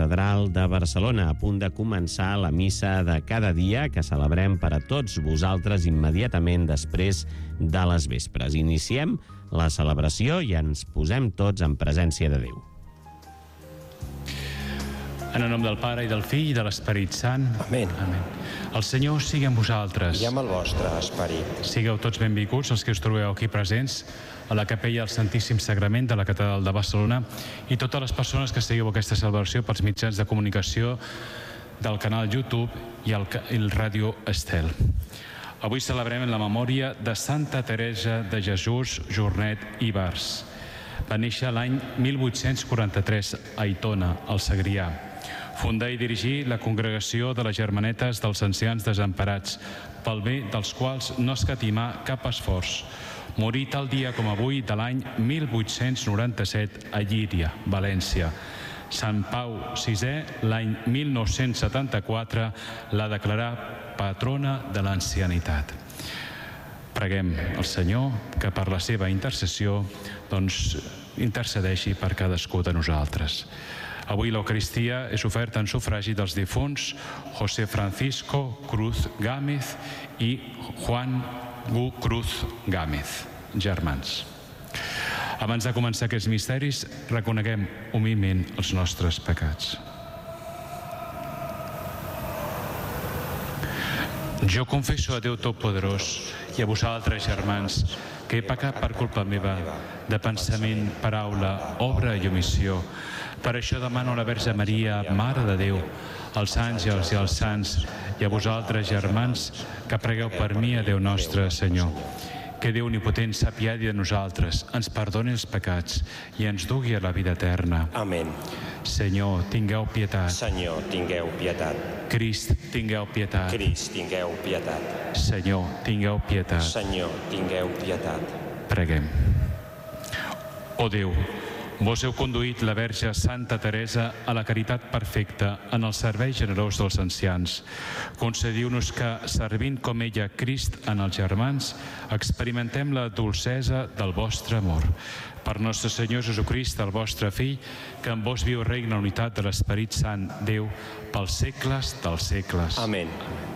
Catedral de Barcelona, a punt de començar la missa de cada dia que celebrem per a tots vosaltres immediatament després de les vespres. Iniciem la celebració i ens posem tots en presència de Déu. En el nom del Pare i del Fill i de l'Esperit Sant. Amén. Amén. El Senyor sigui amb vosaltres. I amb el vostre esperit. Sigueu tots benvinguts els que us trobeu aquí presents a la capella del Santíssim Sagrament de la Catedral de Barcelona i totes les persones que seguiu aquesta celebració pels mitjans de comunicació del canal YouTube i el Ràdio Estel. Avui celebrem la memòria de Santa Teresa de Jesús Jornet i Bars. Va néixer l'any 1843 a Aitona, al Segrià. Fundar i dirigir la congregació de les Germanetes dels Ancians Desemparats, pel bé dels quals no escatimà cap esforç. Morí tal dia com avui de l'any 1897 a Llíria, València. Sant Pau VI, l'any 1974, la declarà patrona de l'ancianitat. Preguem al Senyor que per la seva intercessió intercedeixi per cadascú de nosaltres. Avui l'Eucaristia és oferta en sufragi dels difunts José Francisco Cruz Gámez i Juan Gu Cruz Gámez, germans. Abans de començar aquests misteris, reconeguem humilment els nostres pecats. Jo confesso a Déu Totpoderós i a vosaltres, germans, que he pecat per culpa meva, de pensament, paraula, obra i omissió. Per això demano a la Verge Maria, Mare de Déu, als àngels i als sants, i a vosaltres, germans, que pregueu per mi a Déu nostre, Senyor. Que Déu Omnipotent s'apiadi de nosaltres, ens perdoni els pecats i ens dugui a la vida eterna. Amén. Senyor, tingueu pietat. Senyor, tingueu pietat. Crist, tingueu pietat. Crist, tingueu pietat. Senyor, tingueu pietat. Senyor, tingueu pietat. Preguem. O Déu, vos heu conduït la Verge Santa Teresa a la caritat perfecta en el servei generós dels ancians. Concediu-nos que, servint com ella Crist en els germans, experimentem la dolcesa del vostre amor. Per nostre Senyor Jesucrist, el vostre Fill, que en vos viu regna la unitat de l'Esperit Sant, Déu, pels segles dels segles. Amén.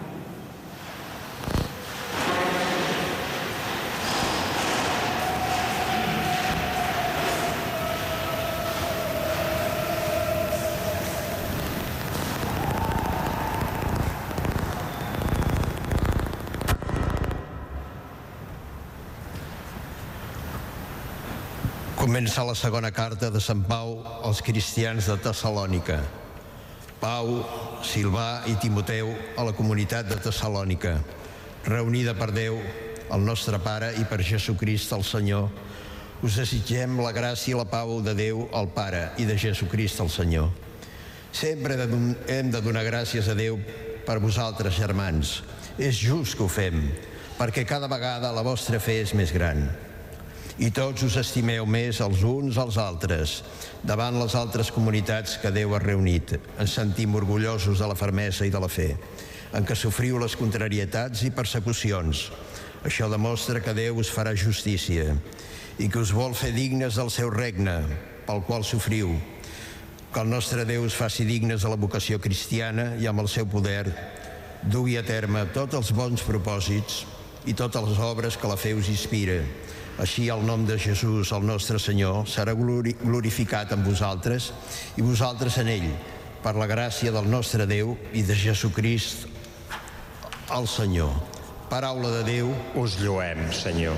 Comença la segona carta de Sant Pau als cristians de Tessalònica. Pau, Silvà i Timoteu a la comunitat de Tessalònica, reunida per Déu, el nostre Pare, i per Jesucrist el Senyor, us desitgem la gràcia i la pau de Déu el Pare i de Jesucrist el Senyor. Sempre hem de donar gràcies a Déu per vosaltres, germans. És just que ho fem, perquè cada vegada la vostra fe és més gran. I tots us estimeu més els uns als altres davant les altres comunitats que Déu ha reunit. Ens sentim orgullosos de la fermesa i de la fe, en què sofriu les contrarietats i persecucions. Això demostra que Déu us farà justícia i que us vol fer dignes del seu regne, pel qual sofriu. Que el nostre Déu us faci dignes de la vocació cristiana i amb el seu poder dugui a terme tots els bons propòsits i totes les obres que la fe us inspira. Així el nom de Jesús, el nostre Senyor, serà glorificat en vosaltres i vosaltres en ell, per la gràcia del nostre Déu i de Jesucrist el Senyor. Paraula de Déu. Us lloem, Senyor.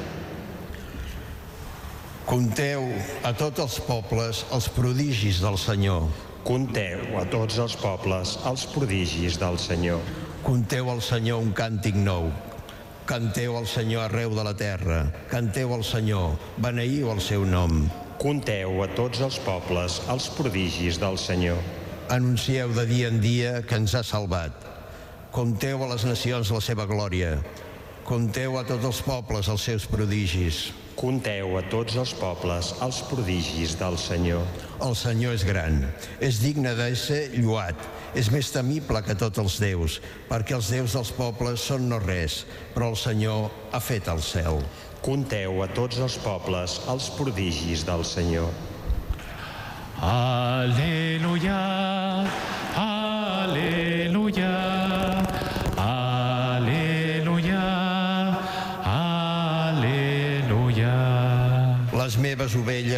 Conteu a tots els pobles els prodigis del Senyor. Conteu a tots els pobles els prodigis del Senyor. Conteu al Senyor un càntic nou. Canteu al Senyor arreu de la terra. Canteu al Senyor, beneieu el seu nom. Conteu a tots els pobles els prodigis del Senyor. Anuncieu de dia en dia que ens ha salvat. Conteu a les nacions la seva glòria. Conteu a tots els pobles els seus prodigis. Conteu a tots els pobles els prodigis del Senyor. El Senyor és gran, és digne d'ésser lloat, és més temible que tots els déus, perquè els déus dels pobles són no res, però el Senyor ha fet el cel. Conteu a tots els pobles els prodigis del Senyor. Aleluia!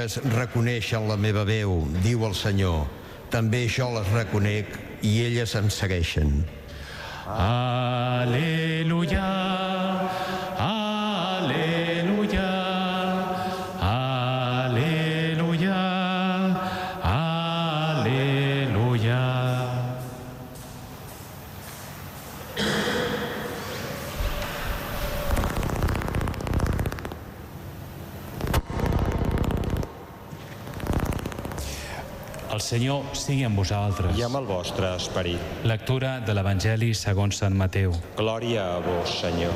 elles reconeixen la meva veu, diu el Senyor. També jo les reconec i elles em segueixen. Aleluia, aleluia, aleluia, aleluia. El Senyor sigui amb vosaltres. I amb el vostre esperit. Lectura de l'Evangeli segons Sant Mateu. Glòria a vos, Senyor.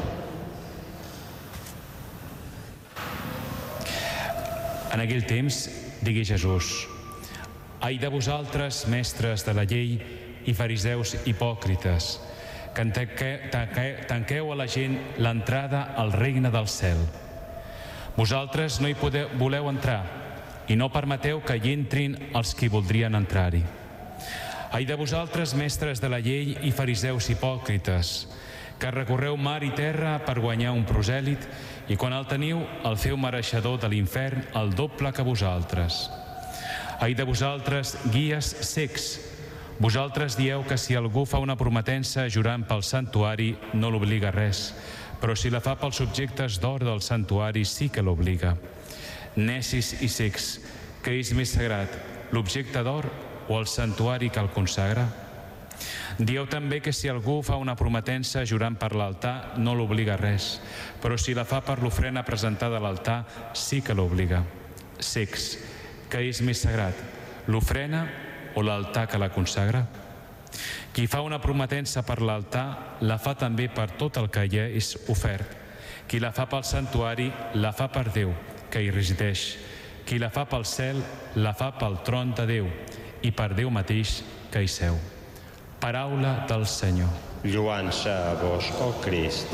En aquell temps digui Jesús: Ai de vosaltres, mestres de la llei i fariseus hipòcrites, que tanqueu a la gent l'entrada al regne del cel. Vosaltres no hi voleu entrar i no permeteu que hi entrin els qui voldrien entrar-hi. Ai de vosaltres, mestres de la llei i fariseus hipòcrites, que recorreu mar i terra per guanyar un prosèlit i quan el teniu el feu mereixedor de l'infern el doble que vosaltres. Ai de vosaltres, guies cecs, vosaltres dieu que si algú fa una prometença jurant pel santuari no l'obliga a res, però si la fa pels objectes d'or del santuari sí que l'obliga. Necis i cecs, què és més sagrat, l'objecte d'or o el santuari que el consagra? Dieu també que si algú fa una prometença jurant per l'altar no l'obliga a res, però si la fa per l'ofrena presentada a l'altar sí que l'obliga. Cecs, què és més sagrat, l'ofrena o l'altar que la consagra? Qui fa una prometença per l'altar la fa també per tot el que ja és ofert. Qui la fa pel santuari la fa per Déu, que hi resideix. Qui la fa pel cel, la fa pel tron de Déu i per Déu mateix que hi seu. Paraula del Senyor. Lloança a vos, ó Crist.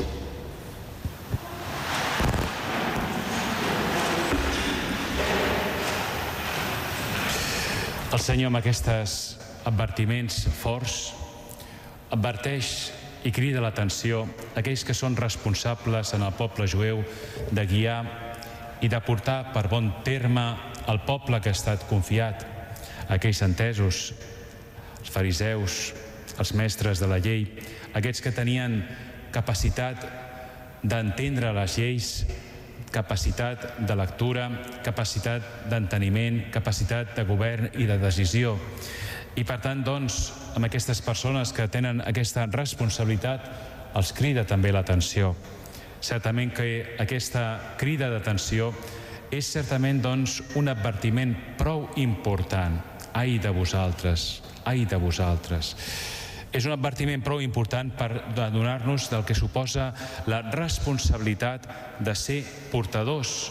El Senyor, amb aquests advertiments forts, adverteix i crida l'atenció a aquells que són responsables en el poble jueu de guiar i de portar per bon terme el poble que ha estat confiat, aquells entesos, els fariseus, els mestres de la llei, aquests que tenien capacitat d'entendre les lleis, capacitat de lectura, capacitat d'enteniment, capacitat de govern i de decisió. I per tant, doncs, amb aquestes persones que tenen aquesta responsabilitat, els crida també l'atenció. Certament que aquesta crida d'atenció és certament, doncs, un advertiment prou important. Ai de vosaltres, ai de vosaltres. És un advertiment prou important per adonar-nos del que suposa la responsabilitat de ser portadors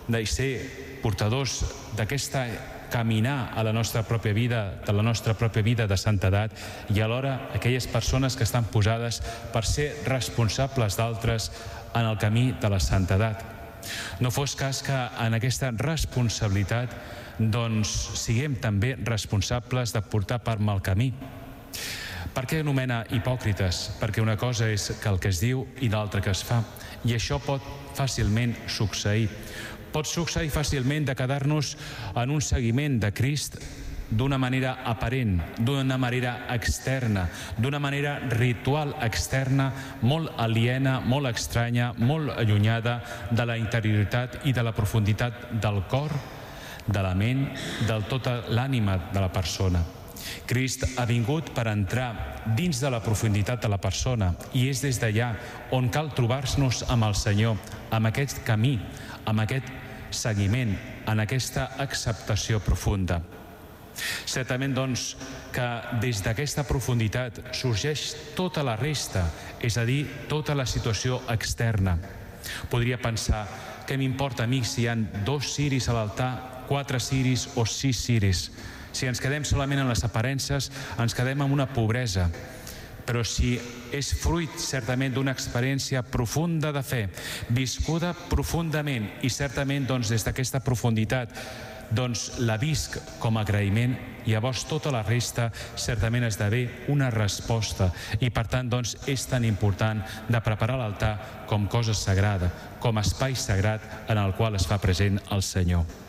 d'aquesta caminar a la nostra pròpia vida, de la nostra pròpia vida de santedat, i alhora aquelles persones que estan posades per ser responsables d'altres en el camí de la santedat. No fos cas que en aquesta responsabilitat doncs siguem també responsables de portar per mal camí. Per què anomena hipòcrites? Perquè una cosa és que el que es diu i l'altra que es fa, i això pot fàcilment succeir. Pot succeir fàcilment de quedar-nos en un seguiment de Crist d'una manera aparent, d'una manera externa, d'una manera ritual externa, molt aliena, molt estranya, molt allunyada de la interioritat i de la profunditat del cor, de la ment, de tota l'ànima de la persona. Crist ha vingut per entrar dins de la profunditat de la persona i és des d'allà on cal trobar-nos amb el Senyor, amb aquest camí, amb aquest seguiment, en aquesta acceptació profunda. Certament, doncs, que des d'aquesta profunditat sorgeix tota la resta, és a dir, tota la situació externa. Podria pensar, què m'importa a mi si hi ha 2 ciris a l'altar, 4 ciris o 6 ciris? Si ens quedem solament en les aparences, ens quedem en una pobresa. Però si és fruit certament d'una experiència profunda de fe, viscuda profundament i certament doncs, des d'aquesta profunditat doncs la visc com a agraïment, llavors tota la resta certament esdevé una resposta i per tant doncs és tan important de preparar l'altar com cosa sagrada, com espai sagrat en el qual es fa present el Senyor.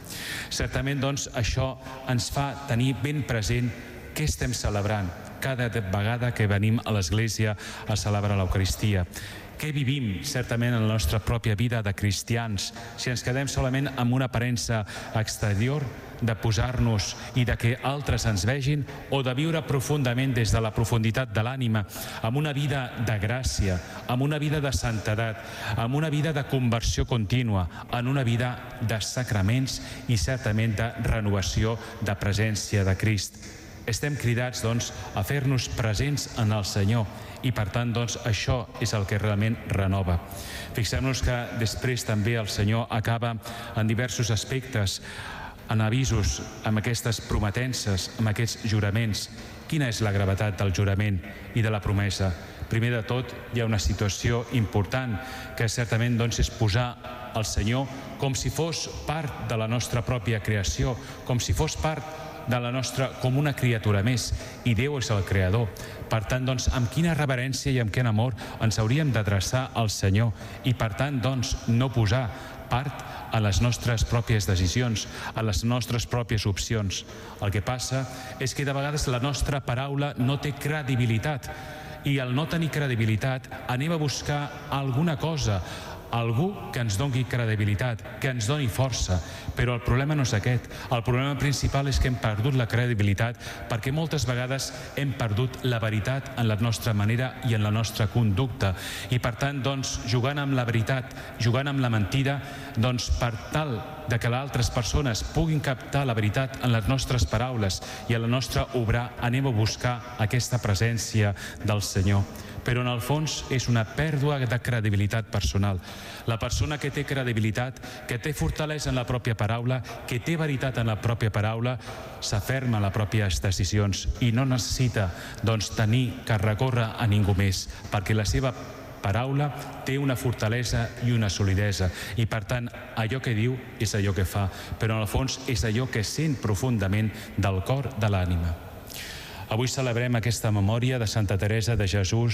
Certament, doncs, això ens fa tenir ben present què estem celebrant cada vegada que venim a l'Església a celebrar l'Eucaristia. Què vivim, certament, en la nostra pròpia vida de cristians? Si ens quedem solament amb una aparença exterior de posar-nos i de que altres ens vegin, o de viure profundament des de la profunditat de l'ànima, amb una vida de gràcia, amb una vida de santedat, amb una vida de conversió contínua, en una vida de sacraments i certament de renovació de presència de Crist. Estem cridats, doncs, a fer-nos presents en el Senyor i, per tant, doncs, això és el que realment renova. Fixem-nos que després també el Senyor acaba en diversos aspectes, en avisos, amb aquestes prometences, amb aquests juraments. Quina és la gravetat del jurament i de la promesa? Primer de tot, hi ha una situació important que certament, doncs, és posar el Senyor com si fos part de la nostra pròpia creació, com si fos part de la nostra, com una criatura més, i Déu és el creador. Per tant, doncs, amb quina reverència i amb quin amor ens hauríem d'adreçar al Senyor i, per tant, doncs, no posar part a les nostres pròpies decisions, a les nostres pròpies opcions. El que passa és que de vegades la nostra paraula no té credibilitat i al no tenir credibilitat anem a buscar alguna cosa, algú que ens doni credibilitat, que ens doni força, però el problema no és aquest. El problema principal és que hem perdut la credibilitat perquè moltes vegades hem perdut la veritat en la nostra manera i en la nostra conducta. I per tant, doncs, jugant amb la veritat, jugant amb la mentida, doncs per tal de que les altres persones puguin captar la veritat en les nostres paraules i en la nostra obrar, anem a buscar aquesta presència del Senyor. Però en el fons és una pèrdua de credibilitat personal. La persona que té credibilitat, que té fortalesa en la pròpia paraula, que té veritat en la pròpia paraula, s'aferma a les pròpies decisions i no necessita, doncs, tenir que recórrer a ningú més, perquè la seva paraula té una fortalesa i una solidesa i, per tant, allò que diu és allò que fa, però en el fons és allò que sent profundament del cor de l'ànima. Avui celebrem aquesta memòria de Santa Teresa de Jesús,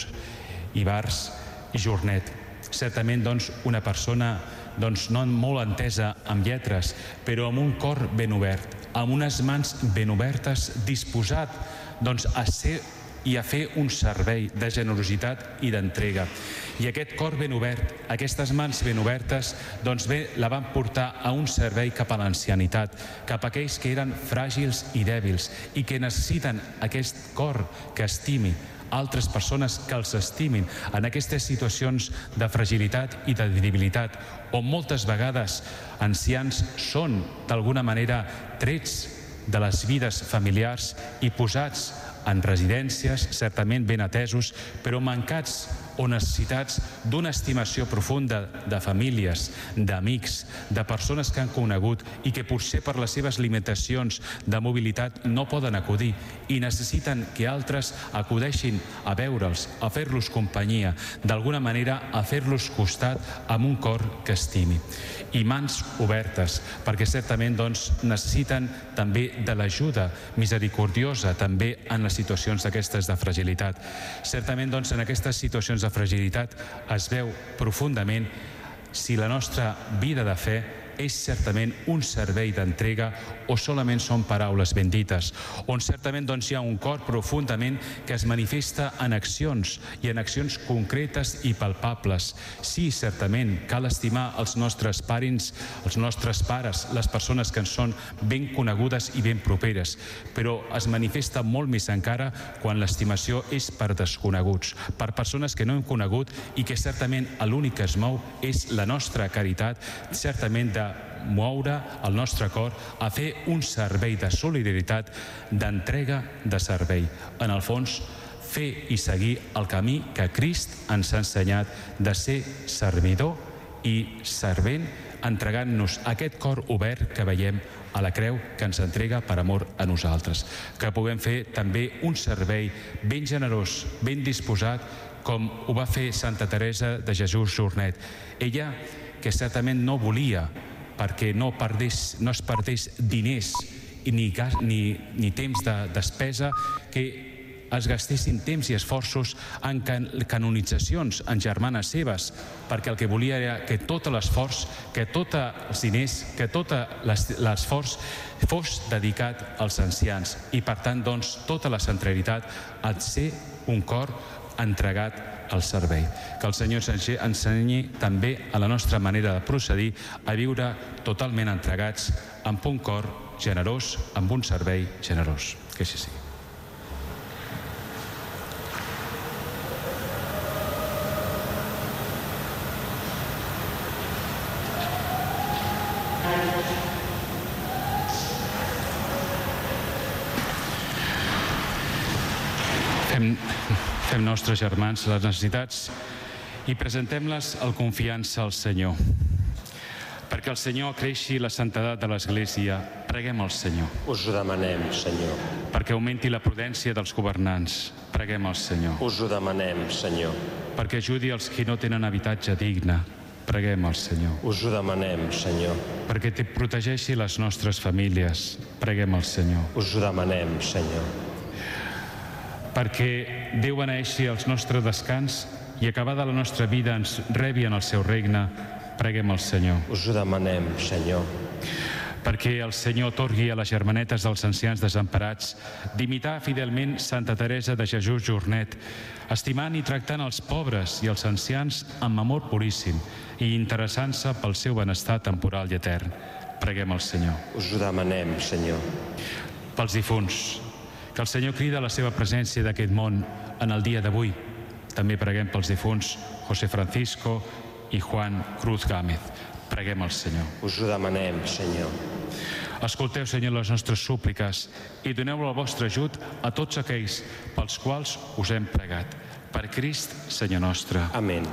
Ibars i Jornet. Certament, doncs, una persona no molt entesa amb lletres, però amb un cor ben obert, amb unes mans ben obertes, disposat a ser i a fer un servei de generositat i d'entrega. I aquest cor ben obert, aquestes mans ben obertes, la van portar a un servei cap a l'ancianitat, cap a aquells que eren fràgils i dèbils i que necessiten aquest cor que estimi, altres persones que els estimin en aquestes situacions de fragilitat i de debilitat, on moltes vegades ancians són, d'alguna manera, trets de les vides familiars i posats en residències, certament ben atesos, però mancats o necessitats d'una estimació profunda de famílies, d'amics, de persones que han conegut i que potser per les seves limitacions de mobilitat no poden acudir i necessiten que altres acudeixin a veure'ls, a fer-los companyia, d'alguna manera a fer-los costat amb un cor que estimi. I mans obertes, perquè certament necessiten també de l'ajuda misericordiosa també en les situacions d'aquestes de fragilitat. Certament, en aquestes situacions de fragilitat es veu profundament si la nostra vida de fe és certament un servei d'entrega o solament són paraules bendites, on certament hi ha un cor profundament que es manifesta en accions i en accions concretes i palpables. Sí, certament, cal estimar els nostres parents, els nostres pares, les persones que ens són ben conegudes i ben properes, però es manifesta molt més encara quan l'estimació és per desconeguts, per persones que no hem conegut i que certament l'únic que es mou és la nostra caritat, certament de moure el nostre cor a fer un servei de solidaritat, d'entrega de servei. En el fons, fer i seguir el camí que Crist ens ha ensenyat de ser servidor i servent, entregant-nos aquest cor obert que veiem a la creu que ens entrega per amor a nosaltres. Que puguem fer també un servei ben generós, ben disposat, com ho va fer Santa Teresa de Jesús Jornet. Ella, que certament no volia perquè no es perdés diners ni temps de despesa, que es gastessin temps i esforços en canonitzacions, en germanes seves, perquè el que volia era que tot l'esforç, que tots els diners, que tot l'esforç fos dedicat als ancians i, per tant, doncs, tota la centralitat ha de ser un cor entregat al servei. Que el Senyor ens ensenyi també a la nostra manera de procedir a viure totalment entregats amb un cor generós, amb un servei generós. Que així sigui. Fem nostres, germans, les necessitats i presentem-les amb confiança al Senyor. Perquè el Senyor creixi la santedat de l'Església, preguem al Senyor. Us ho demanem, Senyor. Perquè augmenti la prudència dels governants, preguem al Senyor. Us ho demanem, Senyor. Perquè ajudi els qui no tenen habitatge digne, preguem al Senyor. Us ho demanem, Senyor. Perquè protegeixi les nostres famílies, preguem al Senyor. Us ho demanem, Senyor. Perquè Déu beneeixi el nostre descans i acabada la nostra vida ens rebi en el seu regne, preguem al Senyor. Us ho demanem, Senyor. Perquè el Senyor atorgui a les germanetes dels ancians desemparats d'imitar fidelment Santa Teresa de Jesús Jornet, estimant i tractant els pobres i els ancians amb amor puríssim i interessant-se pel seu benestar temporal i etern. Preguem al Senyor. Us ho demanem, Senyor. Pels difunts, que el Senyor crida la seva presència d'aquest món en el dia d'avui. També preguem pels difunts José Francisco i Juan Cruz Gámez. Preguem al Senyor. Us ho demanem, Senyor. Escolteu, Senyor, les nostres súpliques i doneu el vostre ajut a tots aquells pels quals us hem pregat. Per Crist, Senyor nostre. Amén.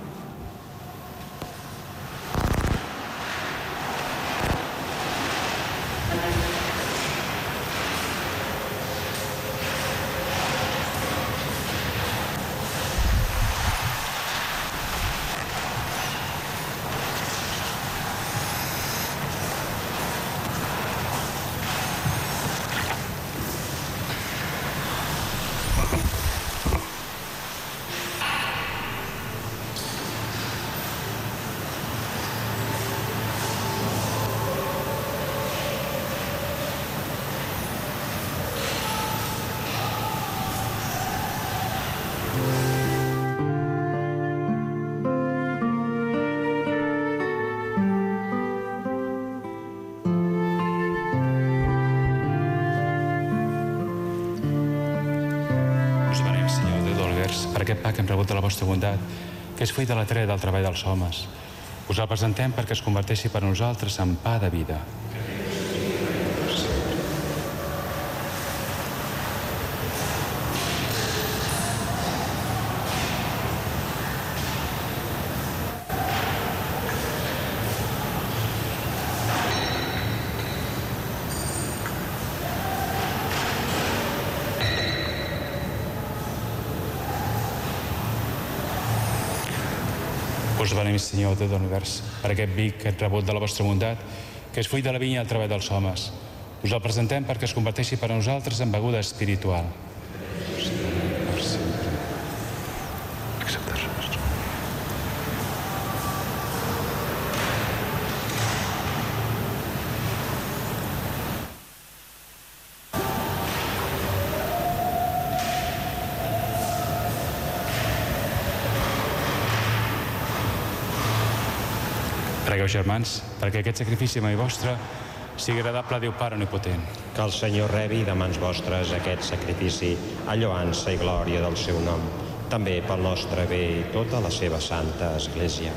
Per aquest pa que hem rebut de la vostra bondat, que és fruit de la treva del treball dels homes. Us el presentem perquè es converteixi per nosaltres en pa de vida. Us beneïm, Senyor, Déu de l'univers, per aquest vi que hem rebut de la vostra bondat, que és fruit de la vinya i el treball dels homes. Us el presentem perquè es converteixi per a nosaltres en beguda espiritual. Pregueu, germans, perquè aquest sacrifici mai vostre sigui agradable a Déu Pare Omnipotent. Que el Senyor rebi de mans vostres aquest sacrifici a lloança i glòria del seu nom, també pel nostre bé i tota la seva santa Església.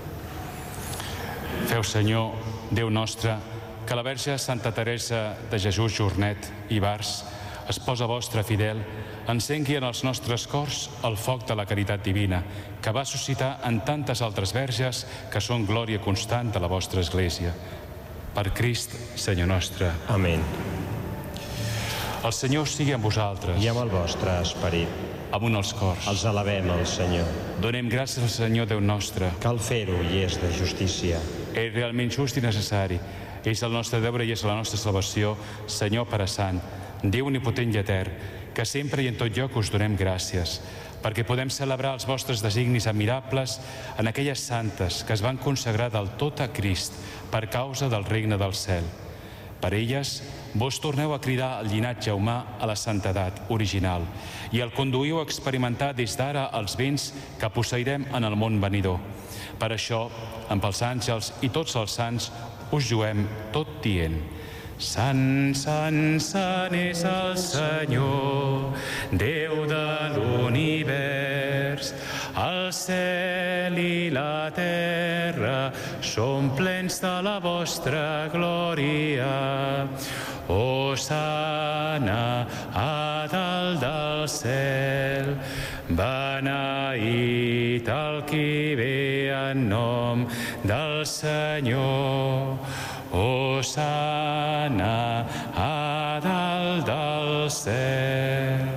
Feu, Senyor, Déu nostre, que la Verge Santa Teresa de Jesús Jornet i Bars, esposa vostra fidel, encengui en els nostres cors el foc de la caritat divina, que va suscitar en tantes altres verges que són glòria constant de la vostra Església. Per Crist, Senyor nostre. Amén. El Senyor sigui amb vosaltres. I amb el vostre esperit. Amunt els cors. Els alabem al Senyor. Donem gràcies al Senyor Déu nostre. Cal fer-ho i és de justícia. És realment just i necessari. És el nostre deure i és la nostra salvació, Senyor Pare Sant. Déu omnipotent i etern, que sempre i en tot lloc us donem gràcies, perquè podem celebrar els vostres designis admirables en aquelles santes que es van consagrar del tot a Crist per causa del regne del cel. Per elles, vos torneu a cridar el llinatge humà a la santedat original i el conduïu a experimentar des d'ara els béns que posseirem en el món venidor. Per això, amb els àngels i tots els sants, us juem tot dient: Sant, sant, sant és el Senyor, Déu de l'univers. El cel i la terra són plens de la vostra glòria. Hosana a dalt del cel, beneït el qui ve en nom del Senyor. Hosana a dalt del cel.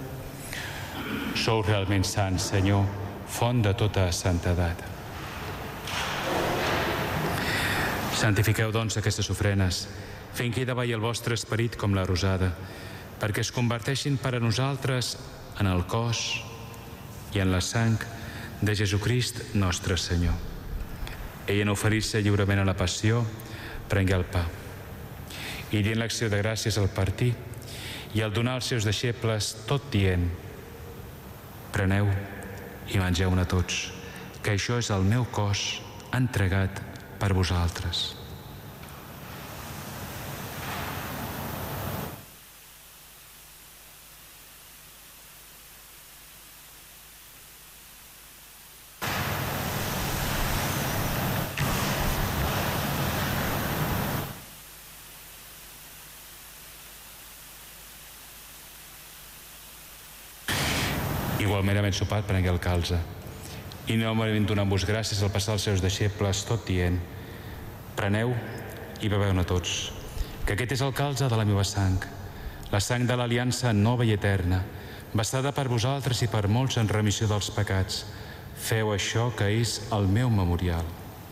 Sou realment sants, Senyor, font de tota santedat. Santifiqueu, doncs, aquestes ofrenes, fent que hi davalli el vostre esperit com la rosada, perquè es converteixin per a nosaltres en el cos i en la sang de Jesucrist nostre Senyor. Ell, en oferir-se lliurement a la passió, prengué el pa i dient l'acció de gràcies al partir i al donar als seus deixebles, tot dient: preneu i mengeu-ne tots, que això és el meu cos entregat per vosaltres. Igualment, havent sopat, prengué el calze i novament donant-vos gràcies al passar als seus deixebles, tot dient: preneu i beveu-ne tots, que aquest és el calze de la meva sang, la sang de l'aliança nova i eterna, vessada per vosaltres i per molts en remissió dels pecats. Feu això, que és el meu memorial.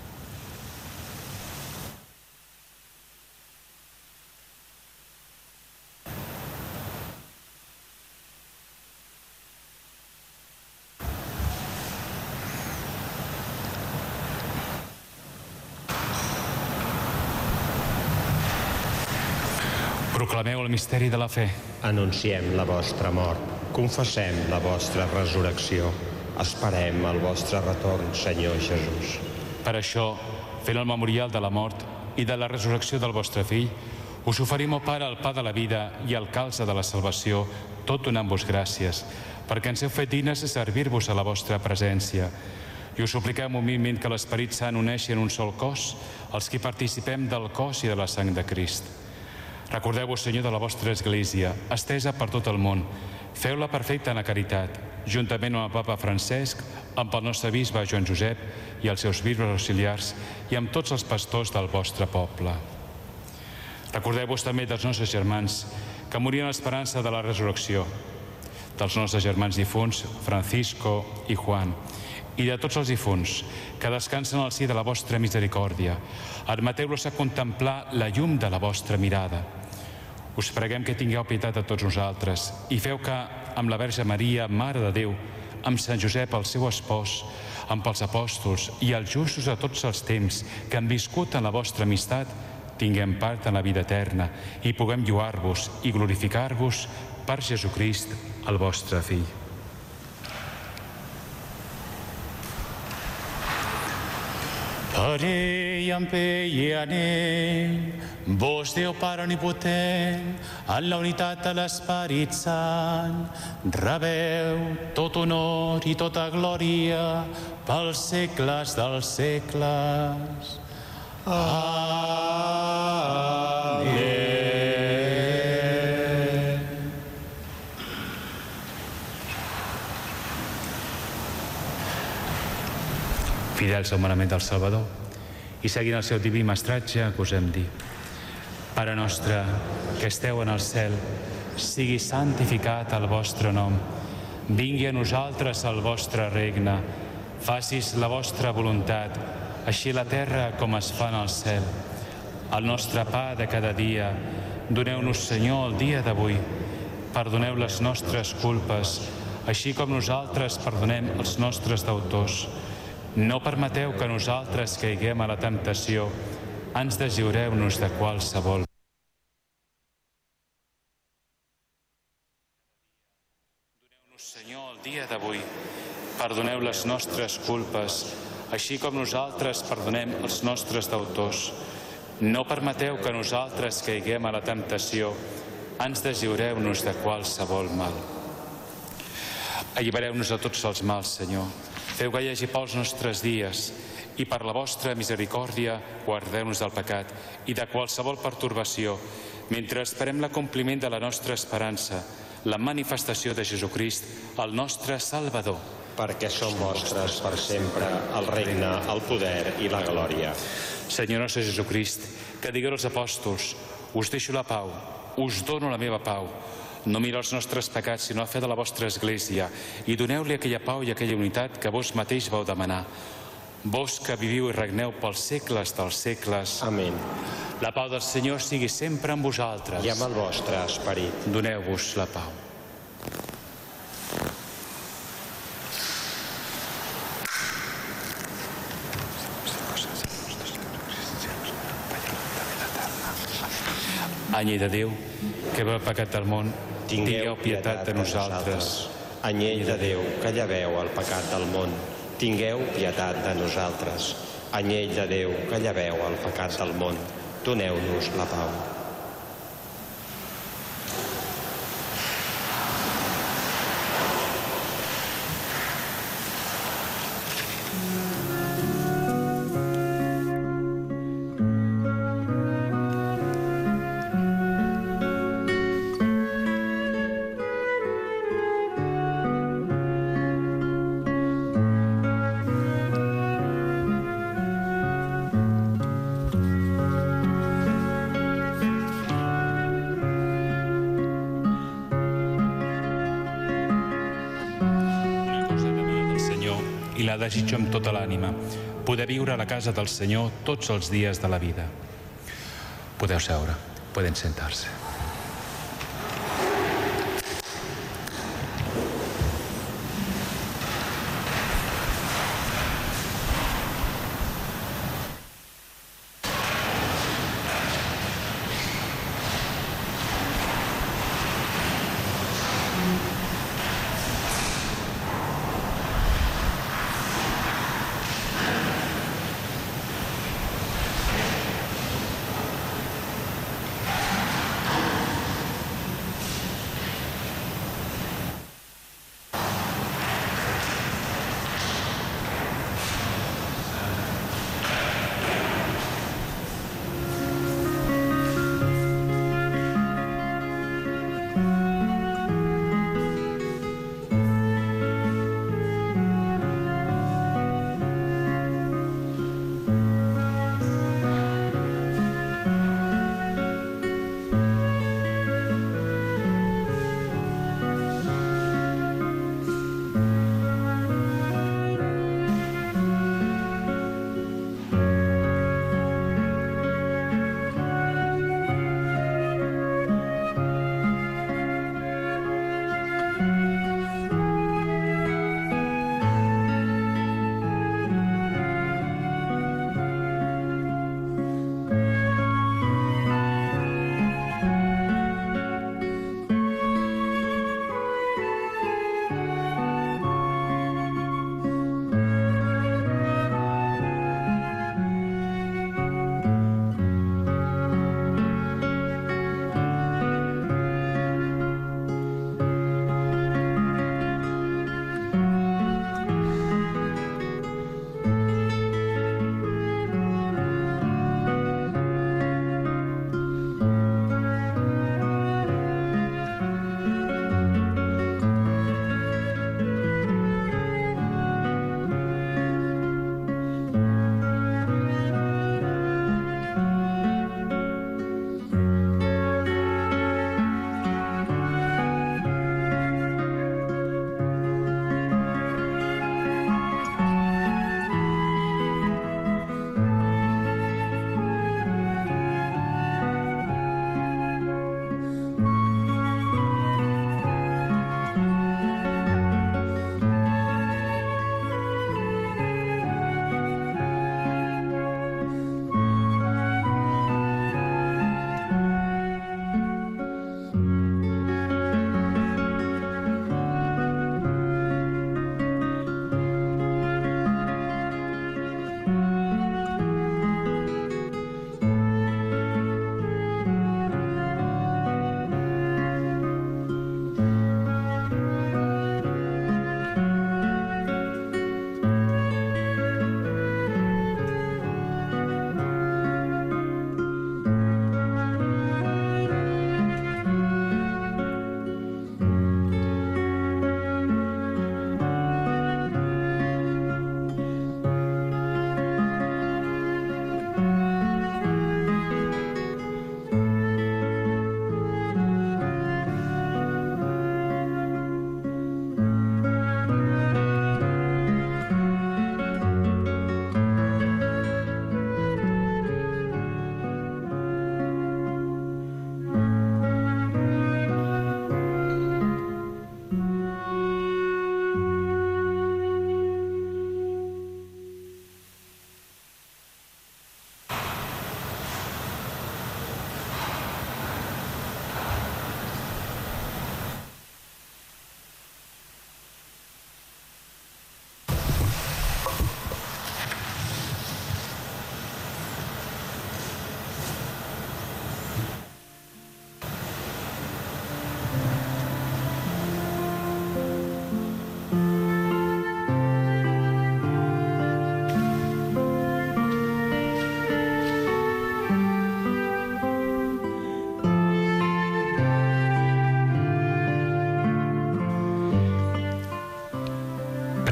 Proclameu el misteri de la fe. Anunciem la vostra mort, confessem la vostra resurrecció. Esperem el vostre retorn, Senyor Jesús. Per això, fent el memorial de la mort i de la resurrecció del vostre fill, us oferim, ó Pare, el pa de la vida i el calze de la salvació, tot donant-vos gràcies, perquè ens heu fet dignes de servir-vos a la vostra presència. I us supliquem humilment que l'Esperit Sant uneixi en un sol cos els qui participem del cos i de la sang de Crist. Recordeu-vos, Senyor, de la vostra Església, estesa per tot el món. Feu-la perfecta en la caritat, juntament amb el Papa Francesc, amb el nostre bisbe Joan Josep i els seus bisbes auxiliars i amb tots els pastors del vostre poble. Recordeu-vos també dels nostres germans que morien a l'esperança de la resurrecció, dels nostres germans difunts, Francisco i Juan, i de tots els difunts que descansen al si de la vostra misericòrdia. Admeteu-los a contemplar la llum de la vostra mirada. Us preguem que tingueu pietat de tots nosaltres i feu que, amb la Verge Maria, Mare de Déu, amb Sant Josep, el seu espòs, amb els apòstols i els justos de tots els temps que han viscut en la vostra amistat, tinguem part en la vida eterna i puguem lloar-vos i glorificar-vos per Jesucrist, el vostre Fill. Per ell, amb ell i en ell, vos, Déu Pare omnipotent, en la unitat de l'Esperit Sant, rebeu tot honor i tota glòria pels segles dels segles. Amén. Fidels al manament del Salvador i seguint el seu diví mestratge, gosem dir: Pare nostre, que esteu en el cel, sigui santificat el vostre nom. Vingui a nosaltres el vostre regne. Facis la vostra voluntat, així a la terra com es fa en el cel. El nostre pa de cada dia, Doneu-nos, Senyor, el dia d'avui. Perdoneu les nostres culpes, així com nosaltres perdonem els nostres deutors. No permeteu que nosaltres caiguem a la temptació. Ens deslliureu-nos de qualsevol. Doneu-nos, Senyor, el dia d'avui. Perdoneu les nostres culpes, així com nosaltres perdonem els nostres deutors. No permeteu que nosaltres caiguem a la temptació. Ens deslliureu-nos de qualsevol mal. Allibereu-nos de tots els mals, Senyor. Feu que hi hagi pau als nostres dies i per la vostra misericòrdia guardeu-nos del pecat i de qualsevol pertorbació, mentre esperem l'acompliment de la nostra esperança, la manifestació de Jesucrist, el nostre Salvador. Perquè són vostres per sempre el regne, el poder i la glòria. Senyor nostre Jesucrist, que digueu als apòstols: us deixo la pau, us dono la meva pau. No mireu els nostres pecats, sinó la fe de la vostra Església, i doneu-li aquella pau i aquella unitat que vos mateix vau demanar. Vos que viviu i regneu pels segles dels segles. Amén. La pau del Senyor sigui sempre amb vosaltres. I amb el vostre esperit. Doneu-vos la pau. Anyell de Déu, que veu el pecat del món, tingueu pietat de nosaltres. Anyell de Déu, que lleveu el pecat del món, tingueu pietat de nosaltres. Anyell de Déu, que lleveu el pecat del món, doneu-nos la pau. I la desitjo amb tota l'ànima, poder viure a la casa del Senyor tots els dies de la vida. Podeu seure, poden sentar-se.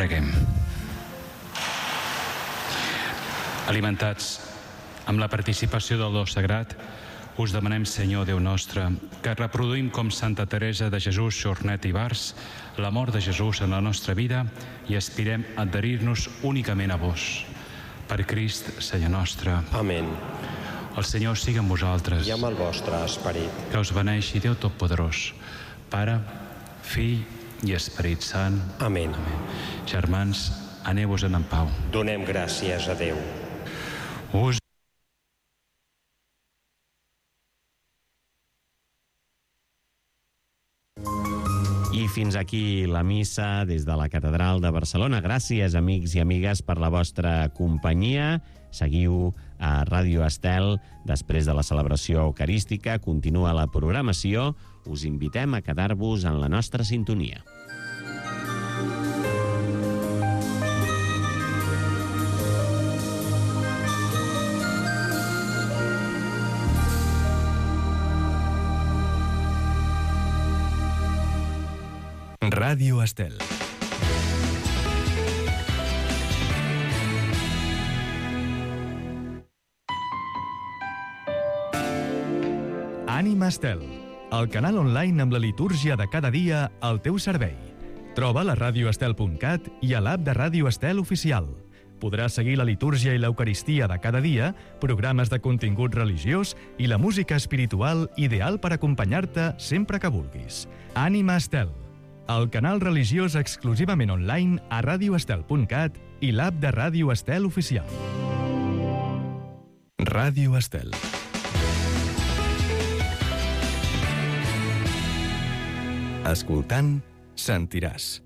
Preguem. Alimentats amb la participació del do sagrat, us demanem, Senyor Déu nostre, que reproduïm com Santa Teresa de Jesús, Jornet i Bars, la mort de Jesús en la nostra vida i aspirem a adherir-nos únicament a vos. Per Crist, Senyor nostre. Amén. El Senyor sigui amb vosaltres. I amb el vostre esperit. Que us beneixi Déu Totpoderós, Pare, Fill i Esperit Sant. Amén. Germans, aneu-vos en pau. Donem gràcies a Déu. I fins aquí la missa des de la Catedral de Barcelona. Gràcies, amics i amigues, per la vostra companyia. Seguiu a Ràdio Estel. Després de la celebració eucarística, continua la programació. Us invitem a quedar-vos en la nostra sintonia. Ràdio Estel. Ànima Estel, el canal online amb la litúrgia de cada dia al teu servei. Troba a radioestel.cat i a l'app de Ràdio Estel oficial. Podràs seguir la litúrgia i l'eucaristia de cada dia, programes de contingut religiós i la música espiritual ideal per acompanyar-te sempre que vulguis. Ànima Estel, el canal religiós exclusivament online a radioestel.cat i l'app de Ràdio Estel oficial. Ràdio Estel. Escoltant, sentiràs.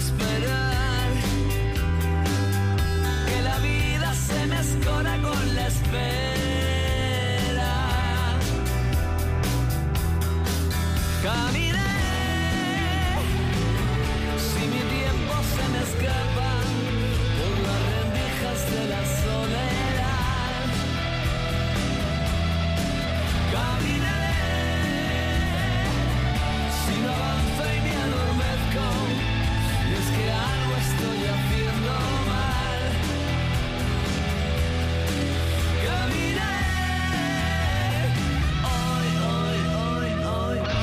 esperar, que la vida se me escora con la espera. Caminaré, si mi tiempo se me escapa por las rendijas de la soledad. Caminaré, si no avanzo y me adormezco, y es que algo estoy haciendo mal. Caminaré, hoy, hoy, hoy, hoy, hoy.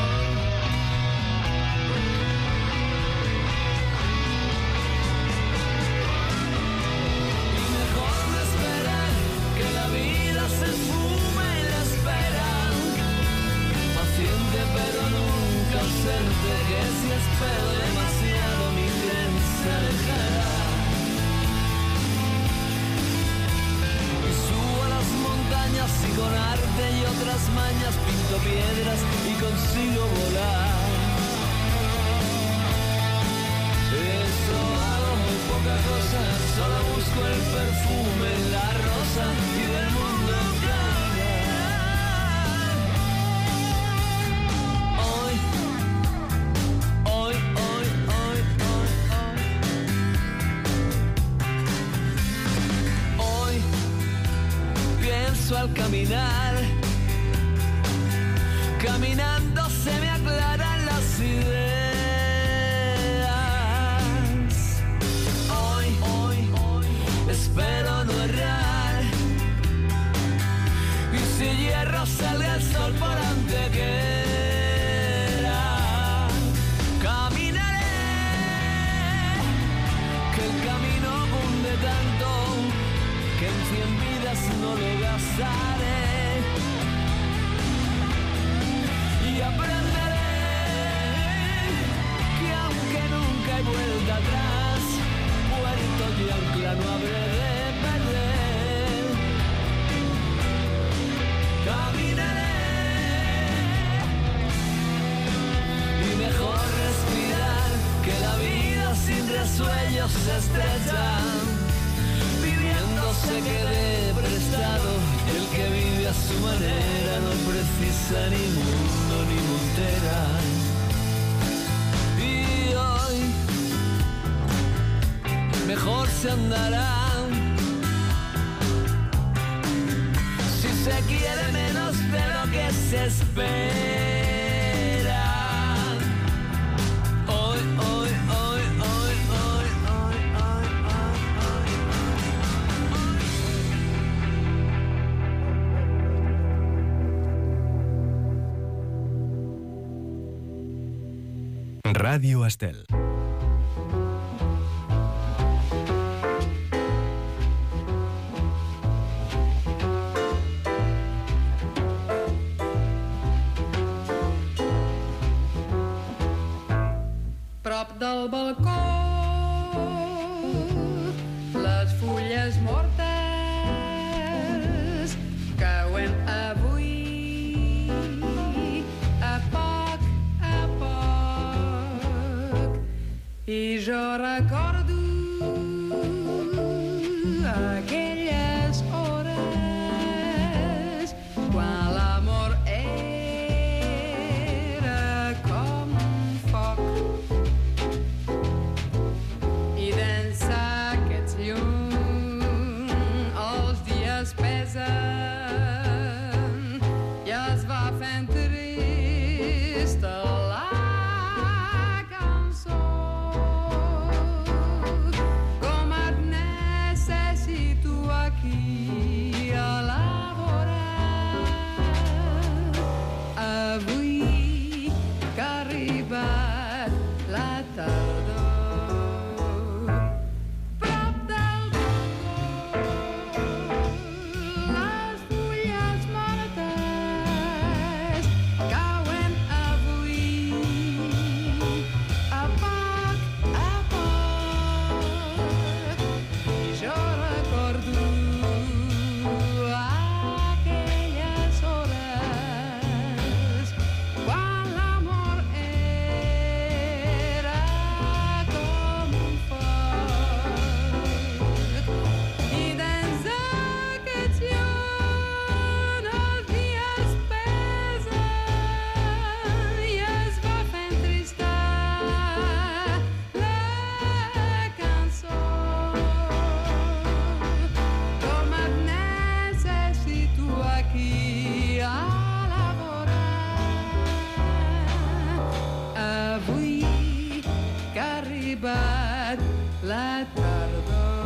Y mejor no esperar que la vida se esfuma en la espera. Paciente pero nunca ausente, que si espero demasiado mi tren se alejará. Y subo a las montañas y con arte y otras mañas pinto piedras y consigo volar. Eso hago muy poca cosa, solo busco el perfume en la rosa y del mundo cambiar. Hoy, hoy, hoy, hoy, hoy, hoy. Hoy pienso al caminar, caminando se me aclaran las ideas. Hoy, hoy, hoy, espero no errar, y si hierro salga el sol por antequera. Caminaré, que el camino cunde tanto, que en 100 vidas no lo gastaré. Y aprenderé que aunque nunca hay vuelta atrás, puerto y ancla no habré de perder. Caminaré, y mejor respirar, que la vida sin resuellos se estrecha. Viviendo se quede prestado, el que vive a su manera no precisa ni mundo ni montera. Y hoy mejor se andará, si se quiere menos de lo que se espera. Hoy, hoy, hoy, hoy, hoy, hoy, hoy, hoy. Radio Estel. Prop del balcó, les fulles mortes cauen avui a poc i jo recordo aquelles hores quan l'amor era com un foc. I d'ençà aquests llums els dies pesen i es va fent trista la cançó. arribat la tardor.